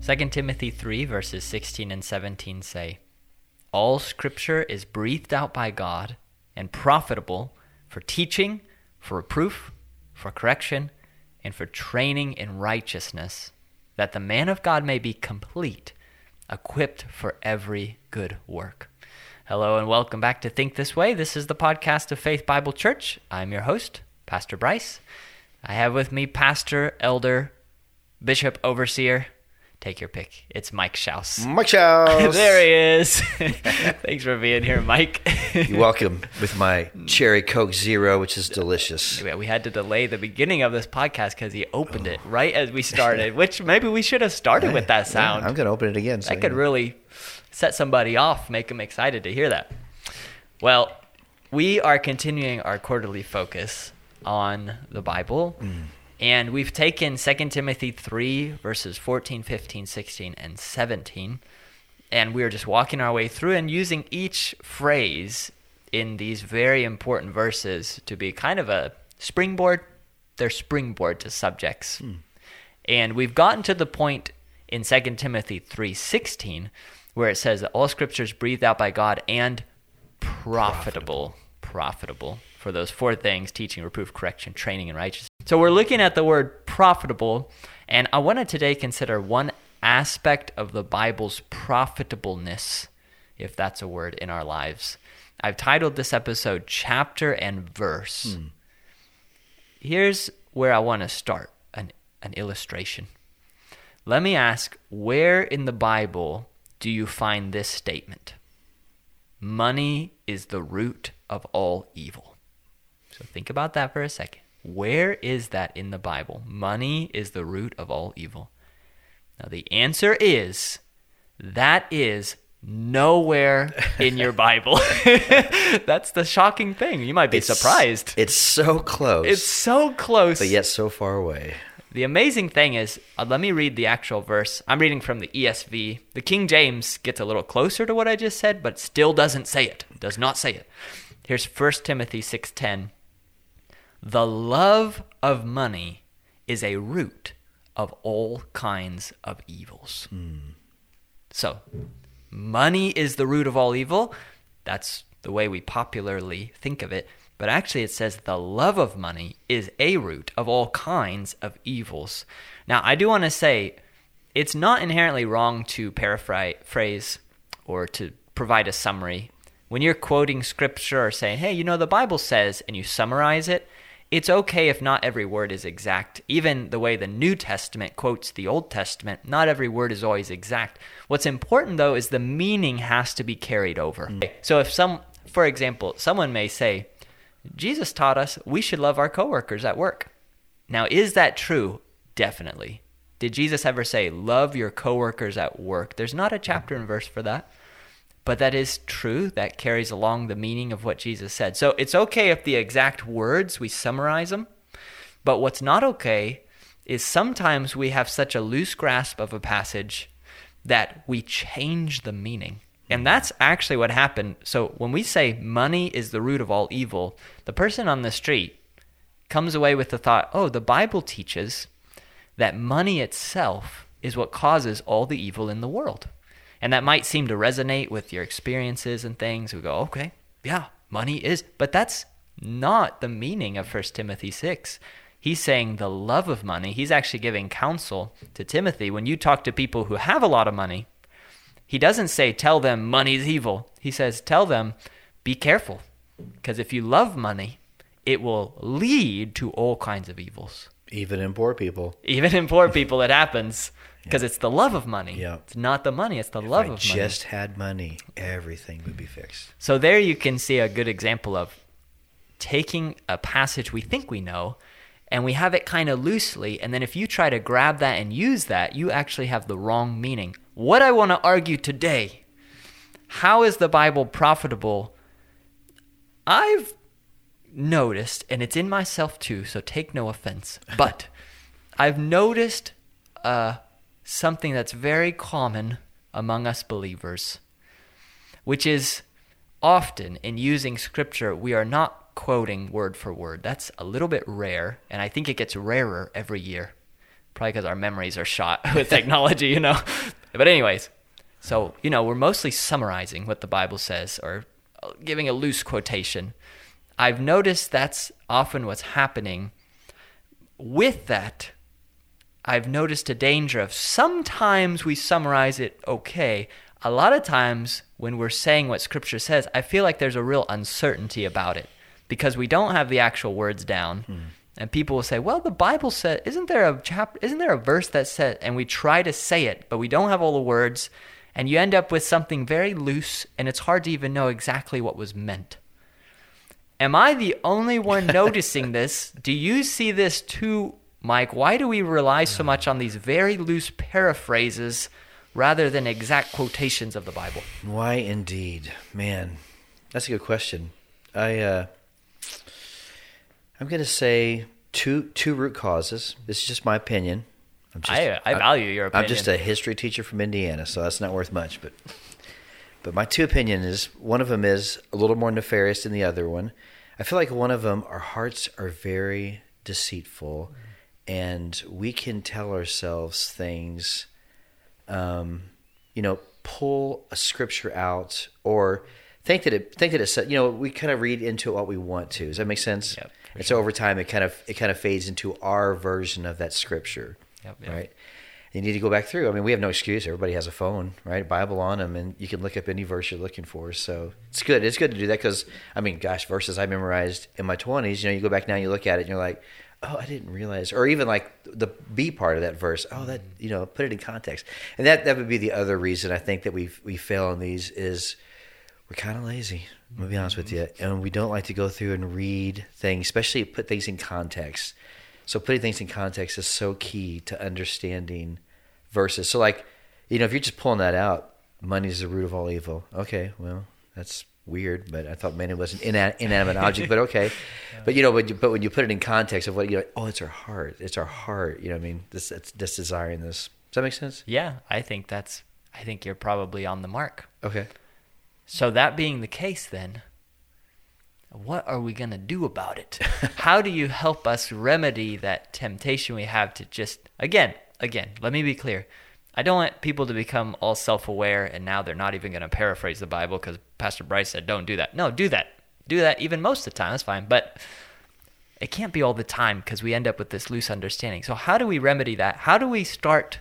2 Timothy 3 verses 16 and 17 say, "All scripture is breathed out by God and profitable for teaching, for reproof, for correction, and for training in righteousness, that the man of God may be complete, equipped for every good work." Hello and welcome back to Think This Way. This is the podcast of Faith Bible Church. I'm your host, Pastor Bryce. I have with me Pastor, Elder, Bishop, Overseer. Take your pick. It's Mike Schaus. Mike Schaus. There he is. Thanks for being here, Mike. You're welcome with my Cherry Coke Zero, which is delicious. Yeah, we had to delay the beginning of this podcast because he opened it right as we started, which maybe we should have started with that sound. Yeah, I'm going to open it again. That could really set somebody off, make them excited to hear that. Well, we are continuing our quarterly focus on the Bible. And we've taken 2 Timothy 3, verses 14, 15, 16, and 17, and we're just walking our way through and using each phrase in these very important verses to be kind of a springboard. They're springboard to subjects. And we've gotten to the point in 2 Timothy 3:16 where it says that all scripture is breathed out by God and profitable for those four things: teaching, reproof, correction, training, and righteousness. So we're looking at the word profitable, and I want to today consider one aspect of the Bible's profitableness, if that's a word, in our lives. I've titled this episode Chapter and Verse. Here's where I want to start, an illustration. Let me ask, where in the Bible do you find this statement? Money is the root of all evil. So think about that for a second. Where is that in the Bible? Money is the root of all evil. Now the answer is, that is nowhere in your Bible. That's the shocking thing. You might be surprised. It's so close. It's so close. But yet so far away. The amazing thing is, let me read the actual verse. I'm reading from the ESV. The King James gets a little closer to what I just said, but still doesn't say it. Does not say it. Here's 1 Timothy 6:10. "The love of money is a root of all kinds of evils." So, money is the root of all evil. That's the way we popularly think of it. But actually it says the love of money is a root of all kinds of evils. Now, I do want to say it's not inherently wrong to paraphrase or to provide a summary. When you're quoting scripture or saying, hey, the Bible says, and you summarize it, it's okay if not every word is exact. Even the way the New Testament quotes the Old Testament, not every word is always exact. What's important, though, is the meaning has to be carried over. So if for example, someone may say, Jesus taught us we should love our coworkers at work. Now, is that true? Definitely. Did Jesus ever say, love your coworkers at work? There's not a chapter and verse for that. But that is true. That carries along the meaning of what Jesus said. So it's okay if the exact words, we summarize them. But what's not okay is sometimes we have such a loose grasp of a passage that we change the meaning. And that's actually what happened. So when we say money is the root of all evil, the person on the street comes away with the thought, oh, the Bible teaches that money itself is what causes all the evil in the world. And that might seem to resonate with your experiences and things. We go, okay, yeah, money is. But that's not the meaning of 1 Timothy 6. He's saying the love of money. He's actually giving counsel to Timothy. When you talk to people who have a lot of money, he doesn't say, tell them money is evil. He says, tell them, be careful. Because if you love money, it will lead to all kinds of evils. Even in poor people. Even in poor people, it happens. Because it's the love of money. Yeah. It's not the money, it's the love of money. If I just had money, everything would be fixed. So there you can see a good example of taking a passage we think we know, and we have it kind of loosely, and then if you try to grab that and use that, you actually have the wrong meaning. What I want to argue today, how is the Bible profitable? I've noticed, and it's in myself too, so take no offense, but I've noticed something that's very common among us believers, which is often in using scripture, we are not quoting word for word. That's a little bit rare, and I think it gets rarer every year. Probably because our memories are shot with technology, you know. But anyways, so, you know, we're mostly summarizing what the Bible says or giving a loose quotation. I've noticed that's often what's happening. With that, I've noticed a danger of sometimes we summarize it okay. A lot of times when we're saying what Scripture says, I feel like there's a real uncertainty about it because we don't have the actual words down. And people will say, well, the Bible said, isn't there a verse that said, and we try to say it, but we don't have all the words, and you end up with something very loose, and it's hard to even know exactly what was meant. Am I the only one noticing this? Do you see this too, Mike? Why do we rely so much on these very loose paraphrases rather than exact quotations of the Bible? Why indeed? Man, that's a good question. I'm going to say two root causes. This is just my opinion. I value your opinion. I'm just a history teacher from Indiana, so that's not worth much. But my two opinions is, one of them is a little more nefarious than the other one. I feel like one of them, our hearts are very deceitful, and we can tell ourselves things, pull a scripture out or think that it's, we kind of read into it what we want to. Does that make sense? Yep, and so over time, it kind of fades into our version of that scripture, right? You need to go back through. I mean, we have no excuse. Everybody has a phone, right? Bible on them, and you can look up any verse you're looking for. So it's good. It's good to do that because, verses I memorized in my 20s, you go back now and you look at it and you're like, oh, I didn't realize. Or even like the B part of that verse. Oh, that, put it in context. And that would be the other reason I think that we fail in these is we're kind of lazy. I'm going to be honest with you. And we don't like to go through and read things, especially put things in context. So putting things in context is so key to understanding verses. So if you're just pulling that out, money is the root of all evil. Okay, well, that's weird, but I thought money was an inanimate object, but okay. But when you put it in context of what it's our heart. It's our heart. This desiring this. Does that make sense? Yeah, I think you're probably on the mark. Okay. So that being the case, then, what are we going to do about it? How do you help us remedy that temptation we have to just, again, let me be clear. I don't want people to become all self-aware and now they're not even going to paraphrase the Bible because Pastor Bryce said, don't do that. No, do that. Do that even most of the time. That's fine. But it can't be all the time because we end up with this loose understanding. So how do we remedy that? How do we start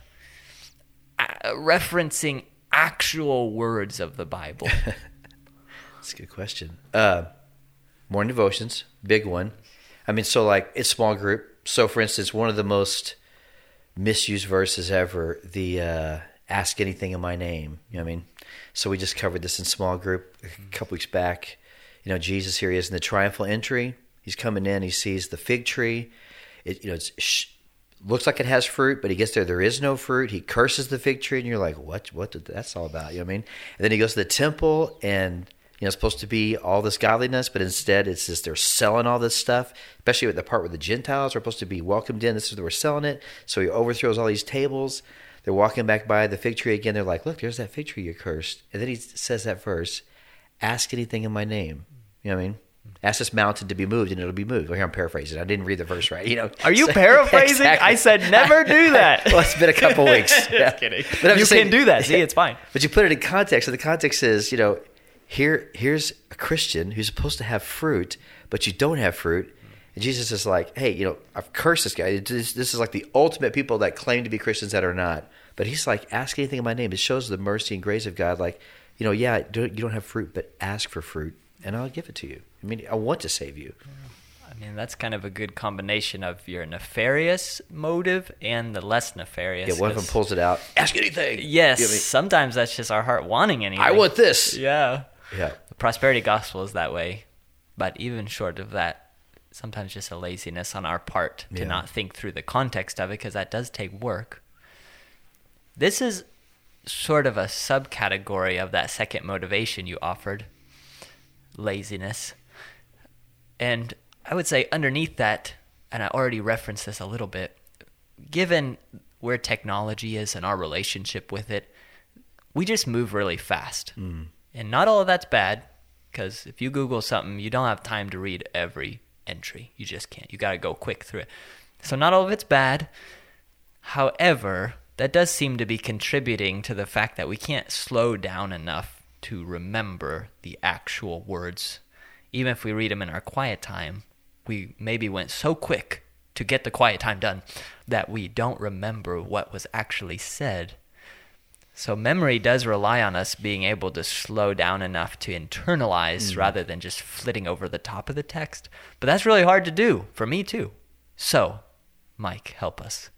referencing actual words of the Bible? That's a good question. Morning devotions, big one. It's small group. So for instance, one of the most misused verses ever, the ask anything in my name. So we just covered this in small group a couple weeks back. Jesus, here he is in the triumphal entry. He's coming in, he sees the fig tree. It looks like it has fruit, but he gets there is no fruit. He curses the fig tree, and you're like, what did that's all about? And then he goes to the temple, and it's supposed to be all this godliness, but instead it's just they're selling all this stuff, especially with the part where the Gentiles are supposed to be welcomed in. This is where we're selling it. So he overthrows all these tables. They're walking back by the fig tree again. They're like, look, there's that fig tree you cursed. And then he says that verse, ask anything in my name. Ask this mountain to be moved, and it'll be moved. Well, here I'm paraphrasing. I didn't read the verse right. Are you paraphrasing? Exactly. I said never do that. Well, it's been a couple weeks. Just kidding. But you can do that. See, it's fine. But you put it in context, and the context is, here's a Christian who's supposed to have fruit, but you don't have fruit. And Jesus is like, hey, I've cursed this guy. This is like the ultimate people that claim to be Christians that are not. But he's like, ask anything in my name. It shows the mercy and grace of God. Like, you don't have fruit, but ask for fruit, and I'll give it to you. I want to save you. That's kind of a good combination of your nefarious motive and the less nefarious. Yeah, one of them pulls it out. Ask anything. Yes, sometimes that's just our heart wanting anything. I want this. Yeah. Yeah. The prosperity gospel is that way. But even short of that, sometimes just a laziness on our part to not think through the context of it, because that does take work. This is sort of a subcategory of that second motivation you offered, laziness. And I would say underneath that, and I already referenced this a little bit, given where technology is and our relationship with it, we just move really fast. And not all of that's bad, because if you Google something, you don't have time to read every entry. You just can't. You got to go quick through it. So not all of it's bad. However, that does seem to be contributing to the fact that we can't slow down enough to remember the actual words. Even if we read them in our quiet time, we maybe went so quick to get the quiet time done that we don't remember what was actually said. So memory does rely on us being able to slow down enough to internalize rather than just flitting over the top of the text. But that's really hard to do, for me too. So, Mike, help us.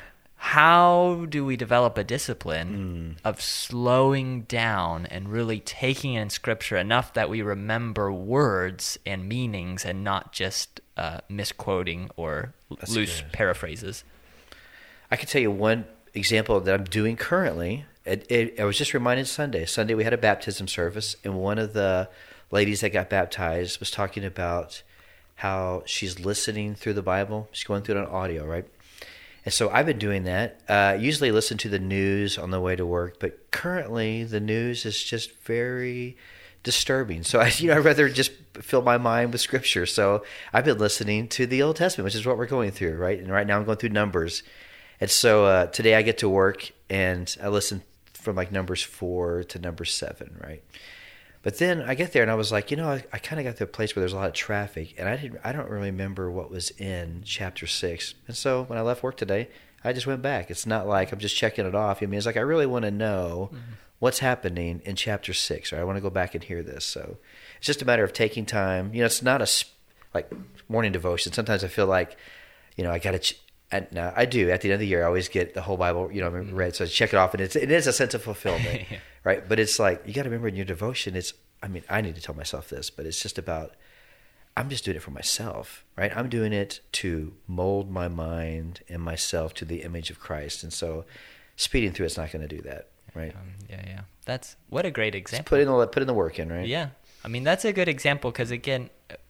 How do we develop a discipline of slowing down and really taking in Scripture enough that we remember words and meanings and not just misquoting or loose paraphrases? I can tell you one example that I'm doing currently. I was just reminded Sunday. Sunday we had a baptism service, and one of the ladies that got baptized was talking about how she's listening through the Bible. She's going through it on audio, right? And so I've been doing that. Usually listen to the news on the way to work, but currently the news is just very disturbing. So I'd rather just fill my mind with Scripture. So I've been listening to the Old Testament, which is what we're going through, right? And right now I'm going through Numbers. And so today I get to work and I listen from like Numbers 4 to Numbers 7, right? But then I get there and I was like, I kind of got to a place where there's a lot of traffic, and I don't really remember what was in chapter 6. And so when I left work today, I just went back. It's not like I'm just checking it off. I mean, it's like I really want to know what's happening in chapter 6, or I want to go back and hear this. So it's just a matter of taking time. It's not like morning devotion. Sometimes I feel like, I got to. Now I do. At the end of the year, I always get the whole Bible, read. So I check it off, and it is a sense of fulfillment, Yeah. right? But it's like you got to remember in your devotion. I need to tell myself this, but it's just about. I'm just doing it for myself, right? I'm doing it to mold my mind and myself to the image of Christ, and so speeding through it's not going to do that, right? Yeah. That's what a great example. Just put in the work in, right? Yeah. I mean, that's a good example because, again,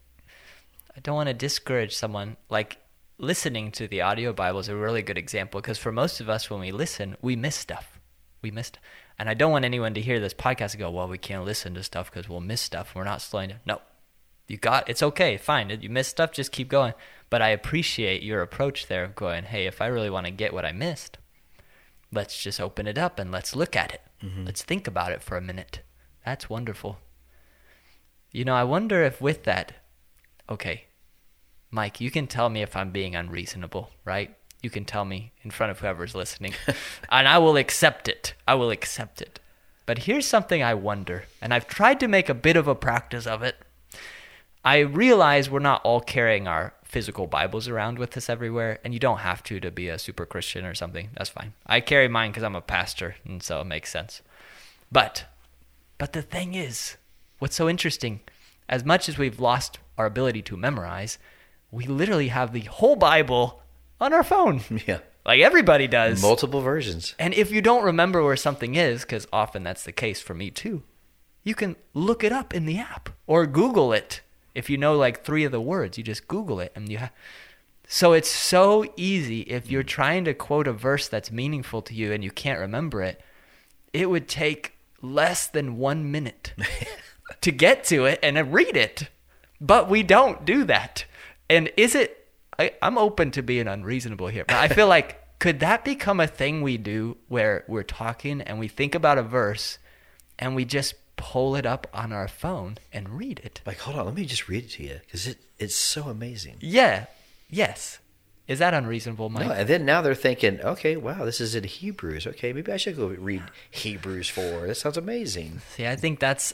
I don't want to discourage someone. Like, listening to the audio Bible is a really good example because for most of us, when we listen, we miss stuff. And I don't want anyone to hear this podcast and go, well, we can't listen to stuff because we'll miss stuff. We're not slowing down. No. It's okay, fine. You miss stuff, just keep going. But I appreciate your approach there of going, hey, if I really want to get what I missed, let's just open it up and let's look at it. Mm-hmm. Let's think about it for a minute. That's wonderful. I wonder if with that, okay, Mike, you can tell me if I'm being unreasonable, right? You can tell me in front of whoever's listening, and I will accept it. But here's something I wonder, and I've tried to make a bit of a practice of it. I realize we're not all carrying our physical Bibles around with us everywhere, and you don't have to be a super Christian or something. That's fine. I carry mine because I'm a pastor, and so it makes sense. But the thing is, what's so interesting, as much as we've lost our ability to memorize, we literally have the whole Bible on our phone. Yeah. Like everybody does. Multiple versions. And if you don't remember where something is, because often that's the case for me too, you can look it up in the app or Google it. If you know like 3 of the words, you just Google it. So it's so easy if you're trying to quote a verse that's meaningful to you and you can't remember it, it would take less than 1 minute to get to it and read it. But we don't do that. And I'm open to being unreasonable here, but I feel like, could that become a thing we do where we're talking and we think about a verse and we just pull it up on our phone and read it? Like, hold on, let me just read it to you because it's so amazing. Yeah. Yes. Is that unreasonable, Mike? No, and then now they're thinking, okay, wow, this is in Hebrews. Okay, maybe I should go read Hebrews 4. That sounds amazing. See, I think that's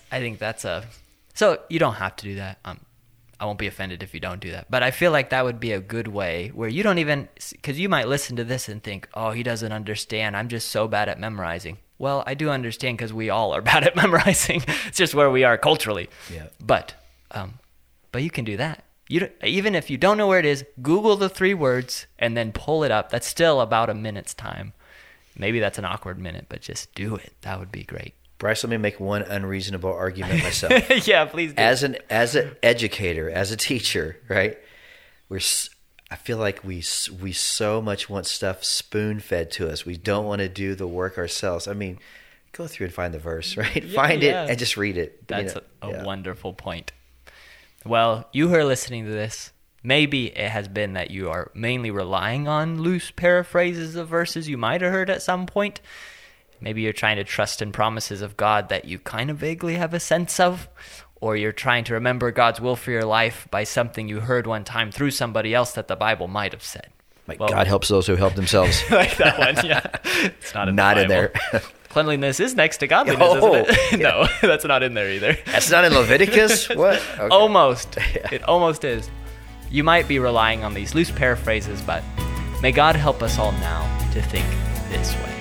so you don't have to do that. I won't be offended if you don't do that. But I feel like that would be a good way where you don't even, because you might listen to this and think, oh, he doesn't understand. I'm just so bad at memorizing. Well, I do understand because we all are bad at memorizing. It's just where we are culturally. Yeah. But you can do that. Even if you don't know where it is, Google the 3 words and then pull it up. That's still about a minute's time. Maybe that's an awkward minute, but just do it. That would be great. Bryce, let me make one unreasonable argument myself. Yeah, please do. As an educator, as a teacher, right? I feel like we so much want stuff spoon-fed to us. We don't want to do the work ourselves. I mean, go through and find the verse, right? Find it and just read it. That's a wonderful point. Well, you who are listening to this, Maybe it has been that you are mainly relying on loose paraphrases of verses you might have heard at some point. Maybe you're trying to trust in promises of God that you kind of vaguely have a sense of, or you're trying to remember God's will for your life by something you heard one time through somebody else that the Bible might have said. Like, God helps those who help themselves. Like that one, yeah. It's not in the Not in Bible. there. Cleanliness is next to godliness, isn't it? No, that's not in there either. That's not in Leviticus? What? Okay. Almost. It almost is. You might be relying on these loose paraphrases, but may God help us all now to think this way.